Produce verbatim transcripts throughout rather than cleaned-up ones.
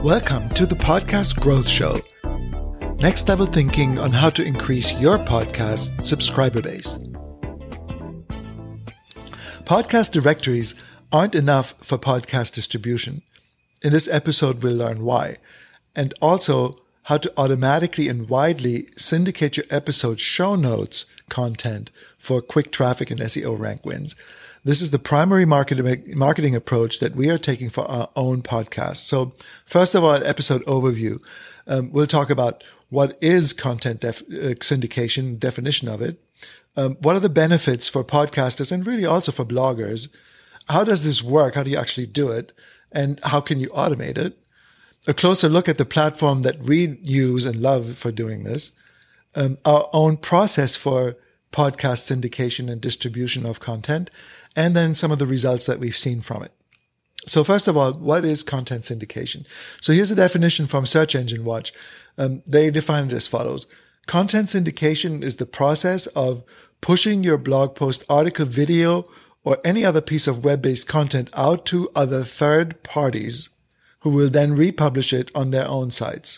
Welcome to the Podcast Growth Show. Next level thinking on how to increase your podcast subscriber base. Podcast directories aren't enough for podcast distribution. In this episode, we'll learn why, and also how to automatically and widely syndicate your episode show notes content for quick traffic and S E O rank wins. This is the primary marketing marketing approach that we are taking for our own podcast. So first of all, episode overview. Um, we'll talk about what is content def- uh, syndication, definition of it. Um, what are the benefits for podcasters and really also for bloggers? How does this work? How do you actually do it? And how can you automate it? A closer look at the platform that we use and love for doing this. Um, our own process for podcast syndication and distribution of content, and then some of the results that we've seen from it. So first of all, what is content syndication? So here's a definition from Search Engine Watch. Um, they define it as follows. Content syndication is the process of pushing your blog post, article, video, or any other piece of web-based content out to other third parties who will then republish it on their own sites.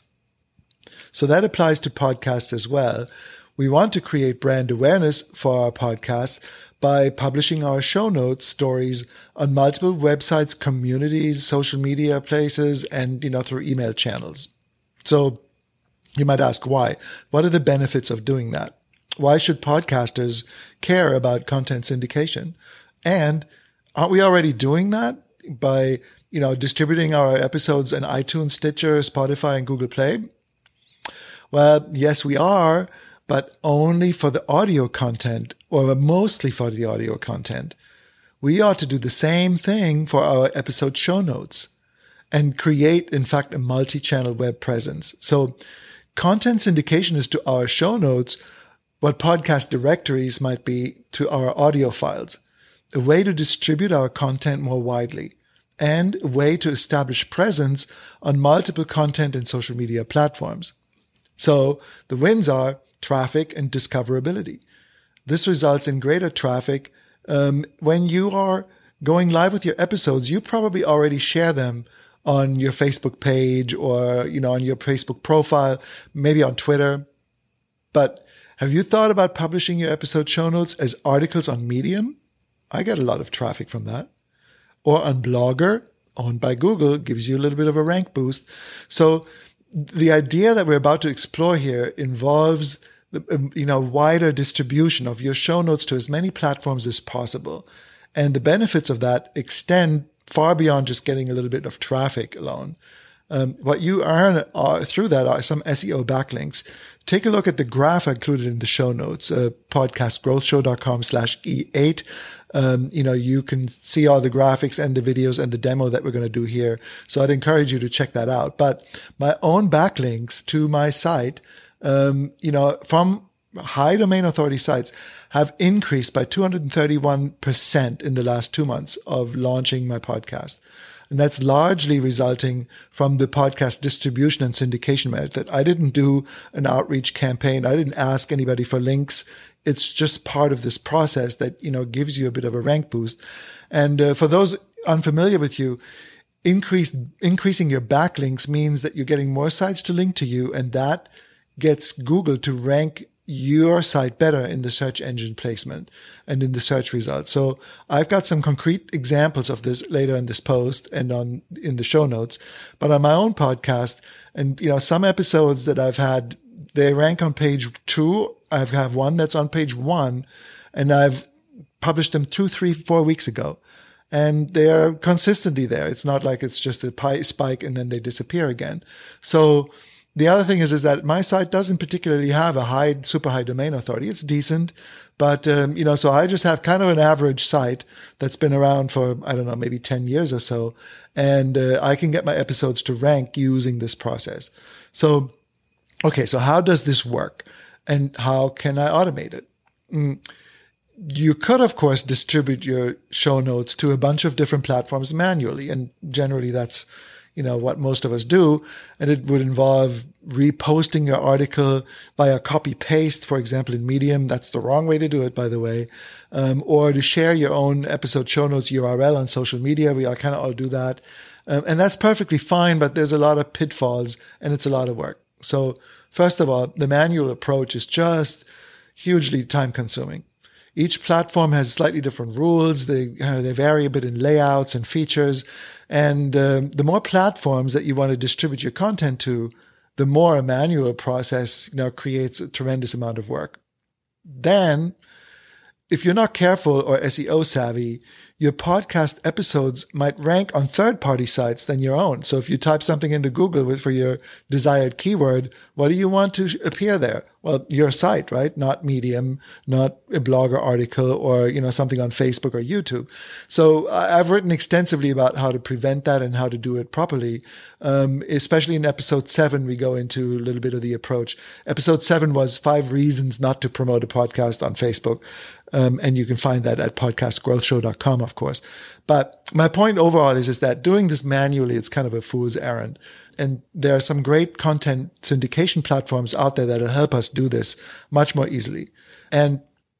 So that applies to podcasts as well. We want to create brand awareness for our podcasts by publishing our show notes stories on multiple websites, communities, social media places, and, you know, through email channels. So you might ask why. What are the benefits of doing that? Why should podcasters care about content syndication? And aren't we already doing that by, you know, distributing our episodes in iTunes, Stitcher, Spotify, and Google Play? Well, yes, we are, but only for the audio content, or mostly for the audio content. We ought to do the same thing for our episode show notes and create, in fact, a multi-channel web presence. So content syndication is to our show notes what podcast directories might be to our audio files, a way to distribute our content more widely, and a way to establish presence on multiple content and social media platforms. So the wins are traffic and discoverability. This results in greater traffic. Um, when you are going live with your episodes, you probably already share them on your Facebook page or, you know, on your Facebook profile, maybe on Twitter. But have you thought about publishing your episode show notes as articles on Medium? I get a lot of traffic from that. Or on Blogger, owned by Google, gives you a little bit of a rank boost. So the idea that we're about to explore here involves the, you know, wider distribution of your show notes to as many platforms as possible. And the benefits of that extend far beyond just getting a little bit of traffic alone. Um, what you earn are, through that are some S E O backlinks. Take a look at the graph I included in the show notes, uh, podcastgrowthshow.com slash E8. Um, you know, you can see all the graphics and the videos and the demo that we're going to do here. So I'd encourage you to check that out. But my own backlinks to my site, um, you know, from high domain authority sites have increased by two hundred thirty-one percent in the last two months of launching my podcast. And that's largely resulting from the podcast distribution and syndication method. I didn't do an outreach campaign. I didn't ask anybody for links. It's just part of this process that, you know, gives you a bit of a rank boost. And uh, for those unfamiliar with you, increase, increasing your backlinks means that you're getting more sites to link to you, and that gets Google to rank your site better in the search engine placement and in the search results. So I've got some concrete examples of this later in this post and on in the show notes. But on my own podcast, and you know, some episodes that I've had, they rank on page two. I have one that's on page one, and I've published them two, three, four weeks ago. And they are consistently there. It's not like it's just a pi- spike and then they disappear again. So the other thing is, is that my site doesn't particularly have a high, super high domain authority. It's decent, but, um, you know, so I just have kind of an average site that's been around for, I don't know, maybe ten years or so. And, uh, I can get my episodes to rank using this process. So, okay. So how does this work and how can I automate it? Mm. You could, of course, distribute your show notes to a bunch of different platforms manually. And generally that's, you know, what most of us do. And it would involve reposting your article via copy paste, for example, in Medium. That's the wrong way to do it, by the way. Um, or to share your own episode show notes U R L on social media. We all kind of all do that. Um, and that's perfectly fine, but there's a lot of pitfalls and it's a lot of work. So first of all, the manual approach is just hugely time consuming. Each platform has slightly different rules. They, you know, they vary a bit in layouts and features. And um, the more platforms that you want to distribute your content to, the more a manual process, you know, creates a tremendous amount of work. Then, if you're not careful or S E O savvy, your podcast episodes might rank on third-party sites than your own. So if you type something into Google with, for your desired keyword, what do you want to appear there? Well, your site, right? Not Medium, not a blogger article or, you know, something on Facebook or YouTube. So I've written extensively about how to prevent that and how to do it properly. Um, especially in episode seven, we go into a little bit of the approach. Episode seven was five reasons not to promote a podcast on Facebook. Um, and you can find that at podcast growth show dot com, of course. But my point overall is, is that doing this manually, it's kind of a fool's errand. And there are some great content syndication platforms out there that'll help us do this much more easily. And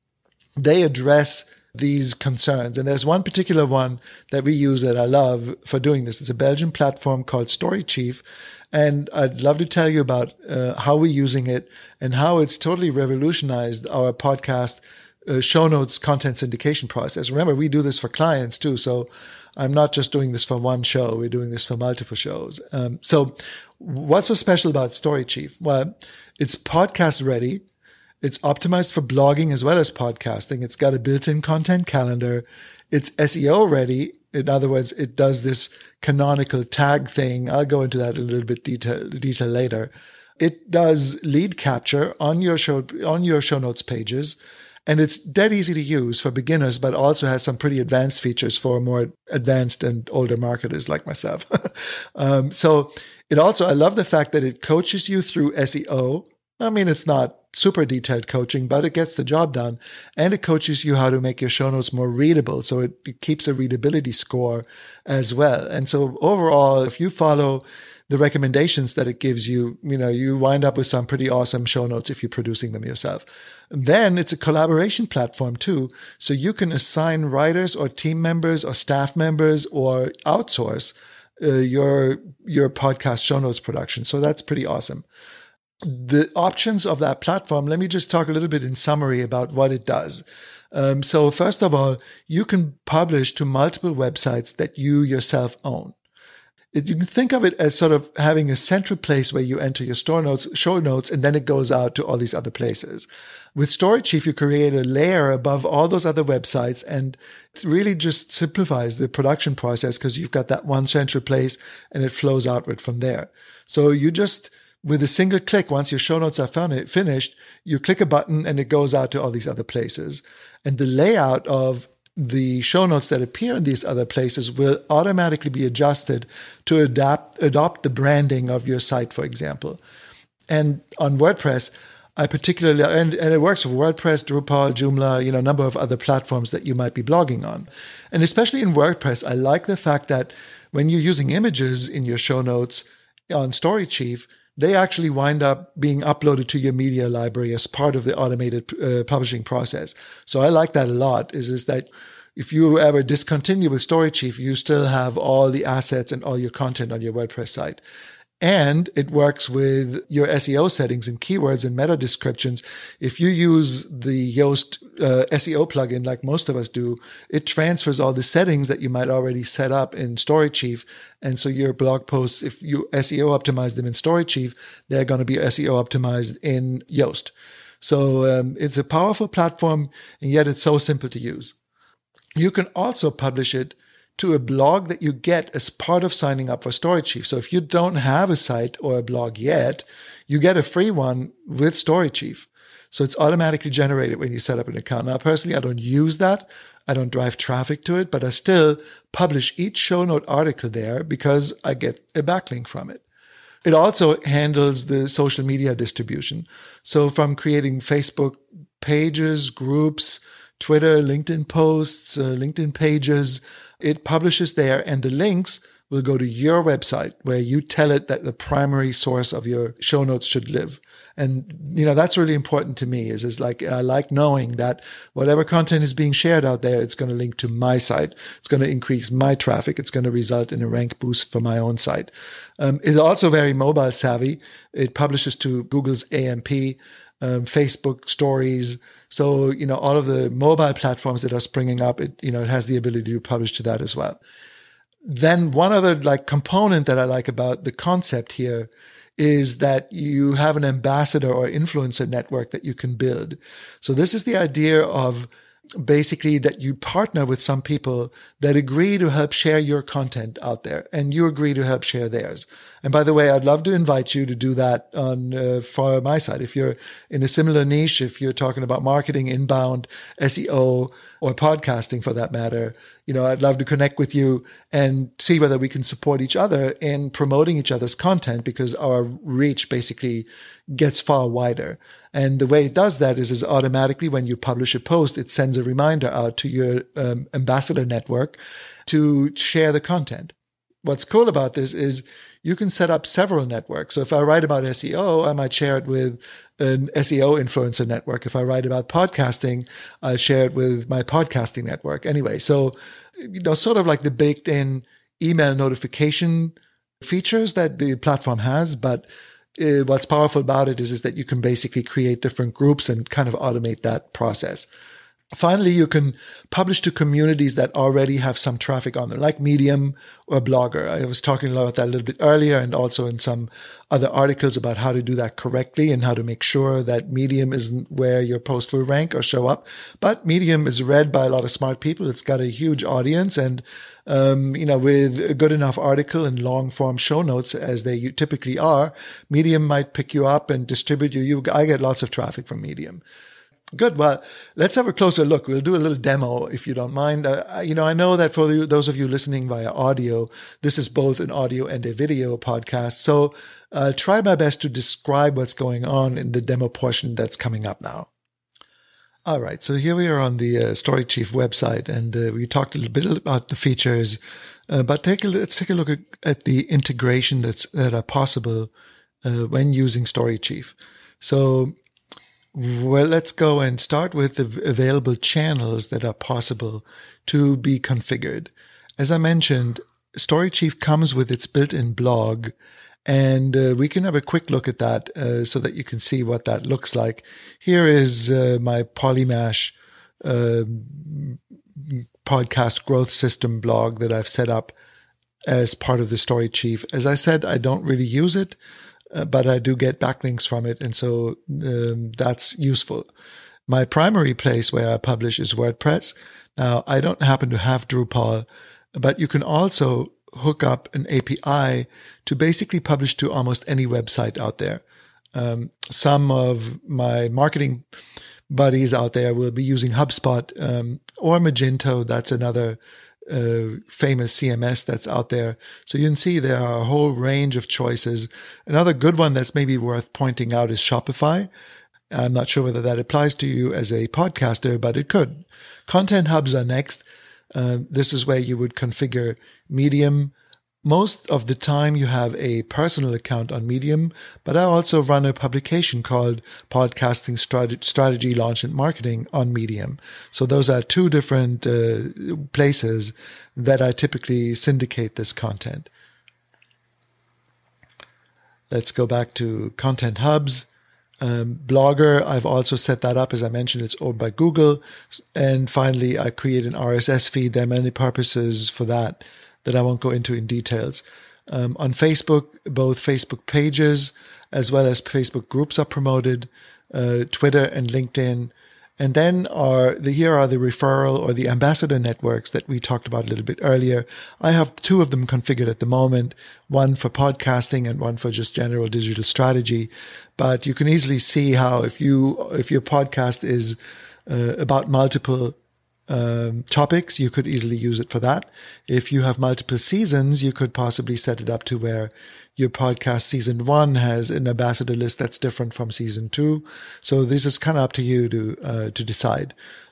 they address these concerns. And there's one particular one that we use that I love for doing this. It's a Belgian platform called StoryChief. And I'd love to tell you about uh, how we're using it and how it's totally revolutionized our podcast Uh, show notes content syndication process. Remember, we do this for clients too. So I'm not just doing this for one show. We're doing this for multiple shows. Um, so what's so special about StoryChief? Well, it's podcast ready. It's optimized for blogging as well as podcasting. It's got a built-in content calendar. It's S E O ready. In other words, it does this canonical tag thing. I'll go into that a little bit detail, detail later. It does lead capture on your show, on your show notes pages. And it's dead easy to use for beginners, but also has some pretty advanced features for more advanced and older marketers like myself. um, so it also, I love the fact that it coaches you through S E O. I mean, it's not super detailed coaching, but it gets the job done. And it coaches you how to make your show notes more readable. So it, it keeps a readability score as well. And so overall, if you follow the recommendations that it gives you, you know, you wind up with some pretty awesome show notes if you're producing them yourself. And then it's a collaboration platform too. So you can assign writers or team members or staff members or outsource uh, your, your podcast show notes production. So that's pretty awesome. The options of that platform, let me just talk a little bit in summary about what it does. Um, so first of all, you can publish to multiple websites that you yourself own. You can think of it as sort of having a central place where you enter your store notes, show notes, and then it goes out to all these other places. With StoryChief, you create a layer above all those other websites, and it really just simplifies the production process because you've got that one central place and it flows outward from there. So you just, with a single click, once your show notes are finished, you click a button and it goes out to all these other places. And the layout of the show notes that appear in these other places will automatically be adjusted to adapt, adopt the branding of your site, for example. And on WordPress, I particularly, and, and it works for WordPress, Drupal, Joomla, you know, a number of other platforms that you might be blogging on. And especially in WordPress, I like the fact that when you're using images in your show notes on StoryChief, they actually wind up being uploaded to your media library as part of the automated uh, publishing process. So I like that a lot, is, is that if you ever discontinue with StoryChief, you still have all the assets and all your content on your WordPress site. And it works with your S E O settings and keywords and meta descriptions. If you use the Yoast uh, S E O plugin, like most of us do, it transfers all the settings that you might already set up in StoryChief. And so your blog posts, if you S E O optimize them in StoryChief, they're going to be S E O optimized in Yoast. So um, it's a powerful platform, and yet it's so simple to use. You can also publish it to a blog that you get as part of signing up for StoryChief. So if you don't have a site or a blog yet, you get a free one with StoryChief. So it's automatically generated when you set up an account. Now, personally, I don't use that. I don't drive traffic to it, but I still publish each show note article there because I get a backlink from it. It also handles the social media distribution. So from creating Facebook pages, groups, Twitter, LinkedIn posts, uh, LinkedIn pages, it publishes there, and the links will go to your website where you tell it that the primary source of your show notes should live. And, you know, that's really important to me is, is like, I like knowing that whatever content is being shared out there, it's going to link to my site. It's going to increase my traffic. It's going to result in a rank boost for my own site. Um, it's also very mobile savvy. It publishes to Google's A M P, um, Facebook stories. So, you know, all of the mobile platforms that are springing up, it, you know, it has the ability to publish to that as well. Then one other like component that I like about the concept here is that you have an ambassador or influencer network that you can build. So this is the idea of basically that you partner with some people that agree to help share your content out there, and you agree to help share theirs. And by the way, I'd love to invite you to do that on uh, for my side. If you're in a similar niche, if you're talking about marketing, inbound, S E O, or podcasting for that matter, you know, I'd love to connect with you and see whether we can support each other in promoting each other's content, because our reach basically gets far wider. And the way it does that is, is automatically when you publish a post, it sends a reminder out to your um, ambassador network to share the content. What's cool about this is you can set up several networks. So if I write about S E O, I might share it with an S E O influencer network. If I write about podcasting, I'll share it with my podcasting network. Anyway, so, you know, sort of like the baked in email notification features that the platform has, but uh, what's powerful about it is, is that you can basically create different groups and kind of automate that process. Finally, you can publish to communities that already have some traffic on them, like Medium or Blogger. I was talking about that a little bit earlier, and also in some other articles about how to do that correctly and how to make sure that Medium isn't where your post will rank or show up. But Medium is read by a lot of smart people. It's got a huge audience, and um, you know, with a good enough article and long form show notes as they typically are, Medium might pick you up and distribute you. you I get lots of traffic from Medium. Good. Well, let's have a closer look. We'll do a little demo if you don't mind. Uh, you know, I know that for those of you listening via audio, this is both an audio and a video podcast. So I'll try my best to describe what's going on in the demo portion that's coming up now. All right. So here we are on the uh, StoryChief website, and uh, we talked a little bit about the features, uh, but take a, let's take a look at, at the integration that's, that are possible uh, when using StoryChief. So Well, let's go and start with the available channels that are possible to be configured. As I mentioned, StoryChief comes with its built-in blog, and uh, we can have a quick look at that uh, so that you can see what that looks like. Here is uh, my Polymash uh, podcast growth system blog that I've set up as part of the StoryChief. As I said, I don't really use it, Uh, but I do get backlinks from it, and so um, that's useful. My primary place where I publish is WordPress. Now, I don't happen to have Drupal, but you can also hook up an A P I to basically publish to almost any website out there. Um, some of my marketing buddies out there will be using HubSpot um, or Magento. That's another Uh, famous C M S that's out there. So you can see there are a whole range of choices. Another good one that's maybe worth pointing out is Shopify. I'm not sure whether that applies to you as a podcaster, but it could. Content hubs are next. Uh, this is where you would configure Medium. Most of the time you have a personal account on Medium, but I also run a publication called Podcasting Strategy, Launch and Marketing on Medium. So those are two different uh, places that I typically syndicate this content. Let's go back to Content Hubs. Um, Blogger, I've also set that up. As I mentioned, it's owned by Google. And finally, I create an R S S feed. There are many purposes for that that I won't go into in details. Um, on Facebook, both Facebook pages as well as Facebook groups are promoted, uh, Twitter and LinkedIn. And then are the, here are the referral or the ambassador networks that we talked about a little bit earlier. I have two of them configured at the moment, one for podcasting and one for just general digital strategy. But you can easily see how if you, if your podcast is uh, about multiple Um, topics, you could easily use it for that. If you have multiple seasons, you could possibly set it up to where your podcast season one has an ambassador list that's different from season two. So this is kind of up to you to uh, to decide.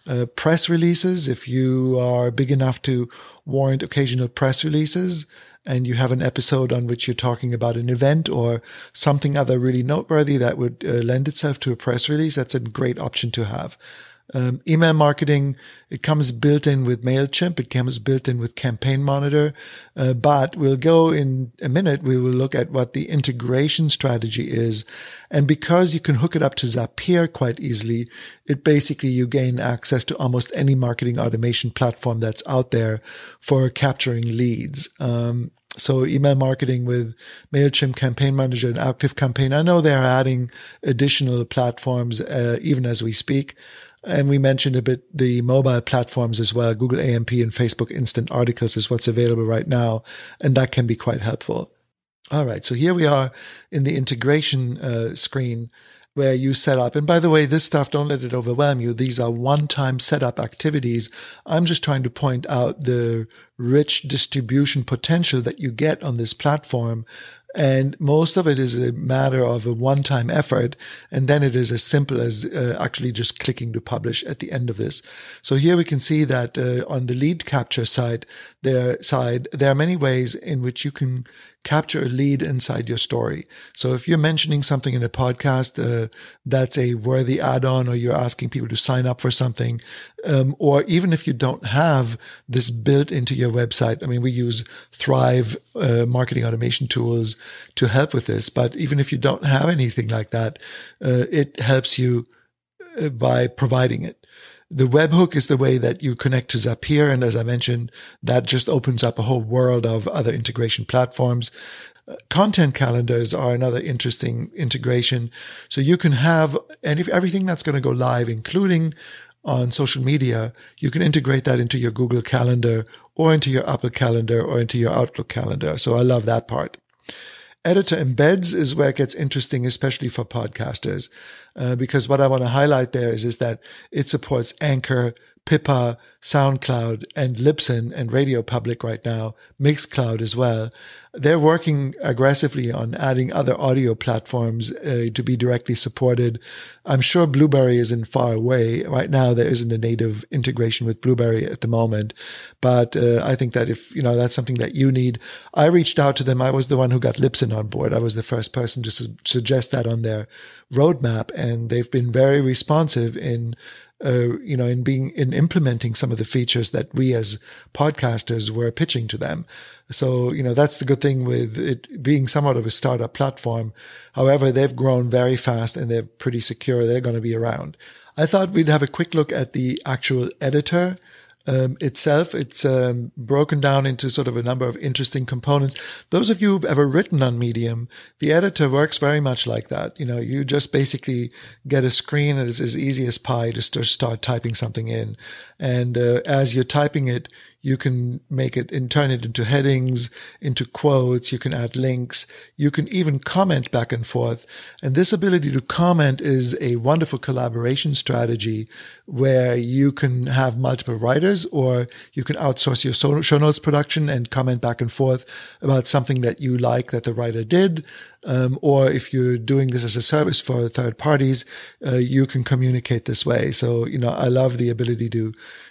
Uh, press releases, if you are big enough to warrant occasional press releases and you have an episode on which you're talking about an event or something other really noteworthy that would uh, lend itself to a press release, that's a great option to have. Um, email marketing, it comes built in with MailChimp. It comes built in with Campaign Monitor. Uh, but we'll go in a minute. We will look at what the integration strategy is. And because you can hook it up to Zapier quite easily, it basically, you gain access to almost any marketing automation platform that's out there for capturing leads. Um, So email marketing with MailChimp, Campaign Manager, and ActiveCampaign. I know they're adding additional platforms uh, even as we speak. And we mentioned a bit the mobile platforms as well. Google A M P and Facebook Instant Articles is what's available right now. And that can be quite helpful. All right. So here we are in the integration uh, screen where you set up. And by the way, this stuff, don't let it overwhelm you. These are one-time setup activities. I'm just trying to point out the rich distribution potential that you get on this platform. And most of it is a matter of a one-time effort. And then it is as simple as uh, actually just clicking to publish at the end of this. So here we can see that uh, on the lead capture side, there, side, there are many ways in which you can capture a lead inside your story. So if you're mentioning something in a podcast uh, that's a worthy add-on, or you're asking people to sign up for something, um, or even if you don't have this built into your website, I mean, we use Thrive uh, marketing automation tools to help with this. But even if you don't have anything like that, uh, it helps you uh, by providing it. The webhook is the way that you connect to Zapier. And as I mentioned, that just opens up a whole world of other integration platforms. Uh, content calendars are another interesting integration. So you can have any, everything that's going to go live, including on social media, you can integrate that into your Google Calendar or into your Apple Calendar or into your Outlook calendar. So I love that part. Editor embeds is where it gets interesting, especially for podcasters, uh, because what I want to highlight there is, is that it supports Anchor, Pippa, SoundCloud, and Libsyn and Radio Public right now, Mixcloud as well. They're working aggressively on adding other audio platforms uh, to be directly supported. I'm sure Blueberry isn't far away. Right now, there isn't a native integration with Blueberry at the moment. But uh, I think that if, you know, that's something that you need. I reached out to them. I was the one who got Libsyn on board. I was the first person to su- suggest that on their roadmap. And they've been very responsive in Uh, you know, in being, in implementing some of the features that we as podcasters were pitching to them. So, you know, that's the good thing with it being somewhat of a startup platform. However, they've grown very fast and they're pretty secure. They're going to be around. I thought we'd have a quick look at the actual editor Um, itself. It's um, broken down into sort of a number of interesting components. Those of you who've ever written on Medium, the editor works very much like that. You know, you just basically get a screen and it's as easy as pie to just start typing something in. And uh, as you're typing it, you can make it and turn it into headings, into quotes. You can add links. You can even comment back and forth. And this ability to comment is a wonderful collaboration strategy where you can have multiple writers, or you can outsource your show notes production and comment back and forth about something that you like that the writer did. Um, or if you're doing this as a service for third parties, uh, you can communicate this way. So, you know, I love the ability to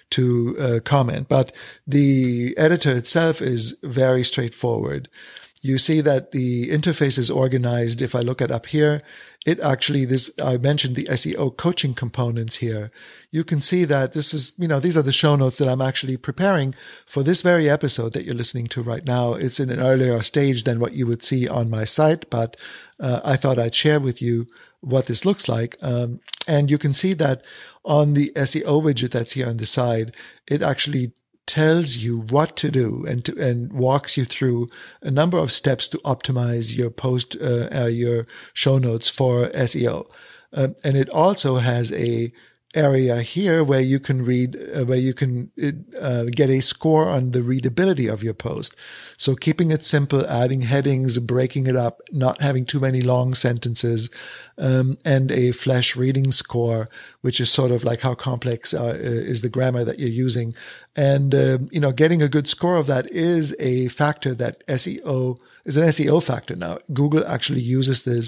to uh, comment. But the editor itself is very straightforward. You see that the interface is organized. If I look at up here, it actually, this, I mentioned the S E O coaching components here. You can see that this is, you know, these are the show notes that I'm actually preparing for this very episode that you're listening to right now. It's in an earlier stage than what you would see on my site, but uh, I thought I'd share with you what this looks like. Um, and you can see that on the S E O widget that's here on the side, it actually tells you what to do and to, and walks you through a number of steps to optimize your post, uh, uh, your show notes for S E O. Um, and it also has a area here where you can read, uh, where you can uh, get a score on the readability of your post. So keeping it simple, adding headings, breaking it up, not having too many long sentences, um, and a flash reading score, which is sort of like how complex uh, is the grammar that you're using. And, um, you know, getting a good score of that is a factor that S E O is an S E O factor now. Google actually uses this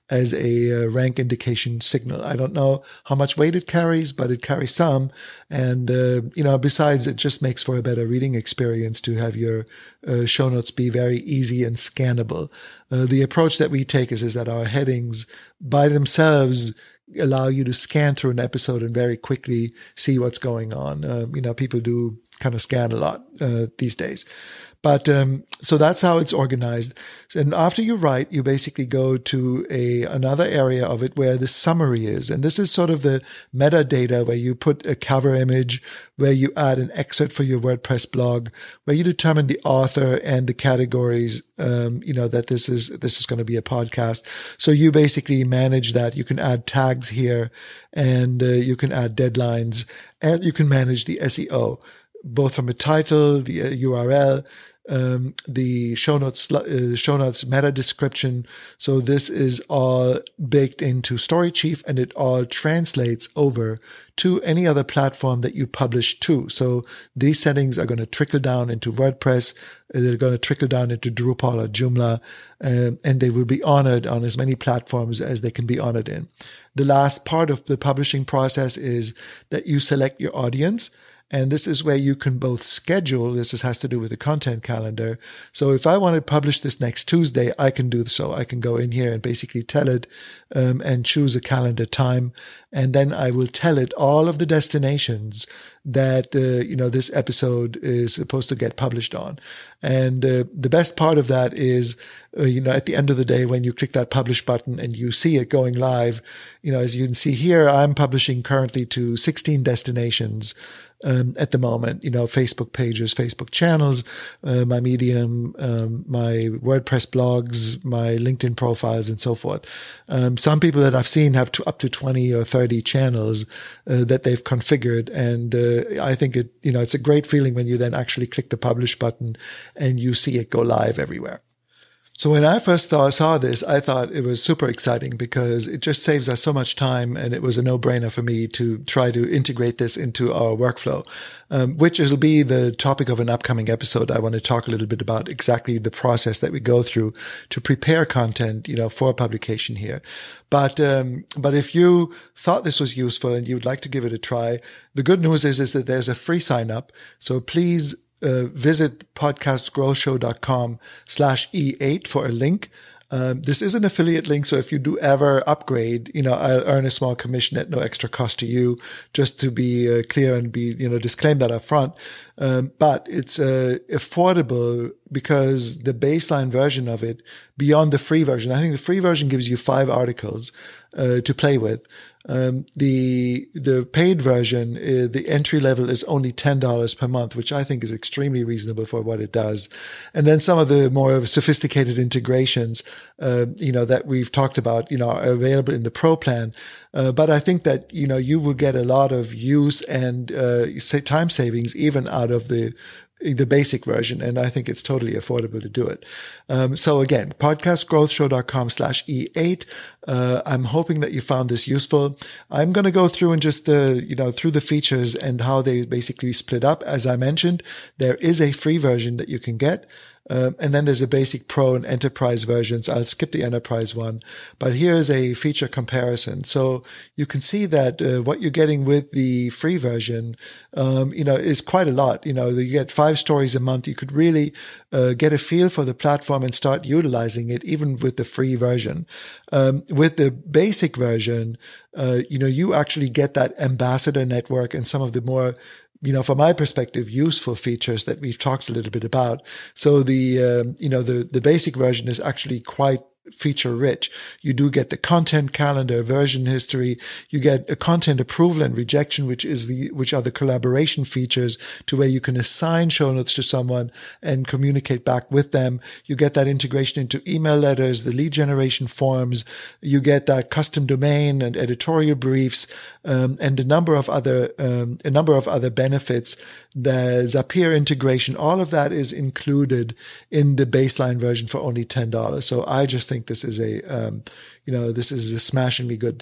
as a uh, rank indication signal. I don't know how much weight it carries, but it carries some. And, uh, you know, besides, it just makes for a better reading experience to have your uh, show notes be very easy and scannable. Uh, the approach that we take is, is that our headings by themselves allow you to scan through an episode and very quickly see what's going on. Uh, you know, people do kind of scan a lot uh, these days. But um, so that's how it's organized. And after you write, you basically go to a another area of it where the summary is. And this is sort of the metadata where you put a cover image, where you add an excerpt for your WordPress blog, where you determine the author and the categories, um, you know, that this is this is going to be a podcast. So you basically manage that. You can add tags here, and uh, you can add deadlines, and you can manage the S E O, both from a title, the uh, U R L, um, the show notes, uh, show notes meta description. So this is all baked into StoryChief, and it all translates over to any other platform that you publish to. So these settings are going to trickle down into WordPress. They're going to trickle down into Drupal or Joomla, um, and they will be honored on as many platforms as they can be honored in. The last part of the publishing process is that you select your audience. And this is where you can both schedule. This is, has to do with the content calendar. So if I want to publish this next Tuesday, I can do so. I can go in here and basically tell it um, and choose a calendar time. And then I will tell it all of the destinations that, uh, you know, this episode is supposed to get published on. And uh, the best part of that is, uh, you know, at the end of the day, when you click that publish button and you see it going live, you know, as you can see here, I'm publishing currently to sixteen destinations. Um, at the moment, you know, Facebook pages, Facebook channels, uh, my Medium, um, my WordPress blogs, my LinkedIn profiles, and so forth. Um, some people that I've seen have to, up to twenty or thirty channels uh, that they've configured. And uh, I think it, you know, it's a great feeling when you then actually click the publish button and you see it go live everywhere. So when I first saw, saw this, I thought it was super exciting because it just saves us so much time, and it was a no-brainer for me to try to integrate this into our workflow, um, which will be the topic of an upcoming episode. I want to talk a little bit about exactly the process that we go through to prepare content, you know, for publication here. But um, but if you thought this was useful and you would like to give it a try, the good news is is that there's a free sign up. So please. Uh, visit podcastgrowthshow.com slash E8 for a link. Um, this is an affiliate link, so if you do ever upgrade, you know, I'll earn a small commission at no extra cost to you, just to be uh, clear and be, you know, disclaim that up front. Um, but it's uh, affordable because the baseline version of it, beyond the free version, I think the free version gives you five articles uh, to play with. Um, the, the paid version, uh, the entry level is only ten dollars per month, which I think is extremely reasonable for what it does. And then some of the more sophisticated integrations, uh, you know, that we've talked about, you know, are available in the pro plan. Uh, but I think that, you know, you will get a lot of use and, uh, time savings even out of the, the basic version. And I think it's totally affordable to do it. Um, so again, podcastgrowthshow.com slash E8. Uh, I'm hoping that you found this useful. I'm going to go through and just, uh, you know, through the features and how they basically split up. As I mentioned, there is a free version that you can get. Um, and then there's a basic pro and enterprise versions. I'll skip the enterprise one, but here's a feature comparison. So you can see that uh, what you're getting with the free version, um, you know, is quite a lot. You know, you get five stories a month. You could really uh, get a feel for the platform and start utilizing it, even with the free version. Um, with the basic version, uh, you know, you actually get that ambassador network and some of the more, you know, from my perspective, useful features that we've talked a little bit about. So the, um, you know, the, the basic version is actually quite feature rich. You do get the content calendar, version history. You get a content approval and rejection, which is the, which are the collaboration features to where you can assign show notes to someone and communicate back with them. You get that integration into email letters, the lead generation forms. You get that custom domain and editorial briefs, um, and a number of other, um, a number of other benefits. The Zapier integration, all of that is included in the baseline version for only ten dollars. So I just think this is a, um, you know, this is a smashingly good deal.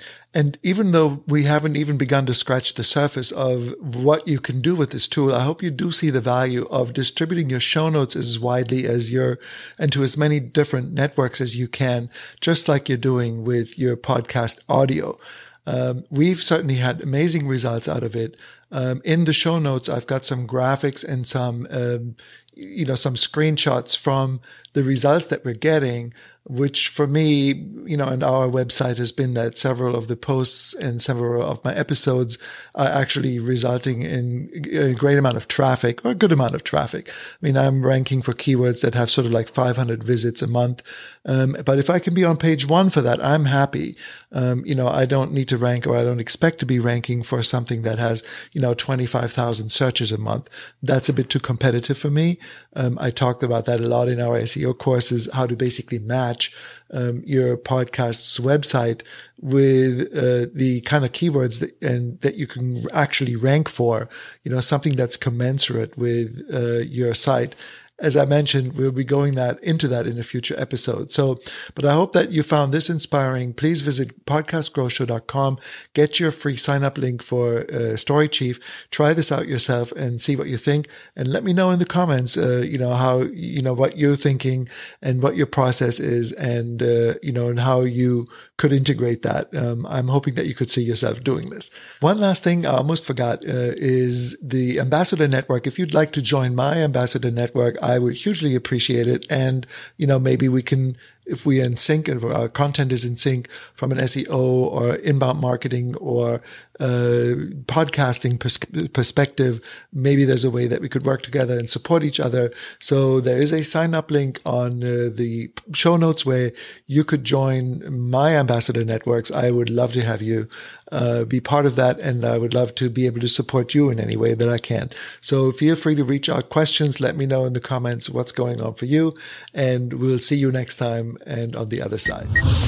And even though we haven't even begun to scratch the surface of what you can do with this tool, I hope you do see the value of distributing your show notes as widely as your, and to as many different networks as you can, just like you're doing with your podcast audio. Um, we've certainly had amazing results out of it. Um, in the show notes, I've got some graphics and some, um, you know, some screenshots from the results that we're getting, which for me, you know, and our website has been that several of the posts and several of my episodes are actually resulting in a great amount of traffic, or a good amount of traffic. I mean, I'm ranking for keywords that have sort of like five hundred visits a month. Um, but if I can be on page one for that, I'm happy. Um, you know, I don't need to rank, or I don't expect to be ranking for something that has, you know, twenty-five thousand searches a month. That's a bit too competitive for me. Um, I talked about that a lot in our S E O courses, how to basically match um, your podcast's website with uh, the kind of keywords that, and that you can actually rank for, you know, something that's commensurate with uh, your site. As I mentioned, we'll be going that into that in a future episode. So, but I hope that you found this inspiring. Please visit podcast growth show dot com. Get your free sign up link for uh, StoryChief. Try this out yourself and see what you think. And let me know in the comments, uh, you know, how, you know, what you're thinking and what your process is, and, uh, you know, and how you could integrate that. Um, I'm hoping that you could see yourself doing this. One last thing I almost forgot uh, is the Ambassador Network. If you'd like to join my Ambassador Network, I would hugely appreciate it. And, you know, maybe we can, if we are in sync, if our content is in sync from an S E O or inbound marketing or uh, podcasting pers- perspective, maybe there's a way that we could work together and support each other. So there is a sign up link on uh, the show notes where you could join my Ambassador Networks. I would love to have you uh, be part of that, and I would love to be able to support you in any way that I can. So feel free to reach out questions. Let me know in the comments what's going on for you, and we'll see you next time and on the other side.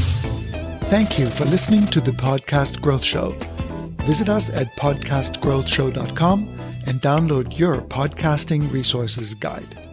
Thank you for listening to the Podcast Growth Show. Visit us at podcast growth show dot com and download your podcasting resources guide.